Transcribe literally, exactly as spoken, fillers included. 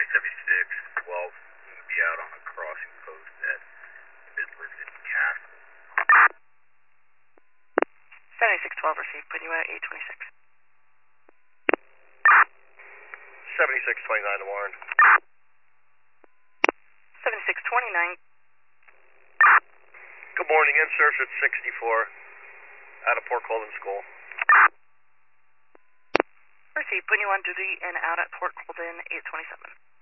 seventy-six twelve. We'll be out on a crossing post at Midland and Castle. seventy-six twelve received, putting you at eight twenty-six. seventy-six twenty-nine to Warren. seventy-six twenty-nine. Good morning, in-search at sixty-four, out of Port Colden School. Received, putting you on duty and out at Port Colden, eight twenty-seven.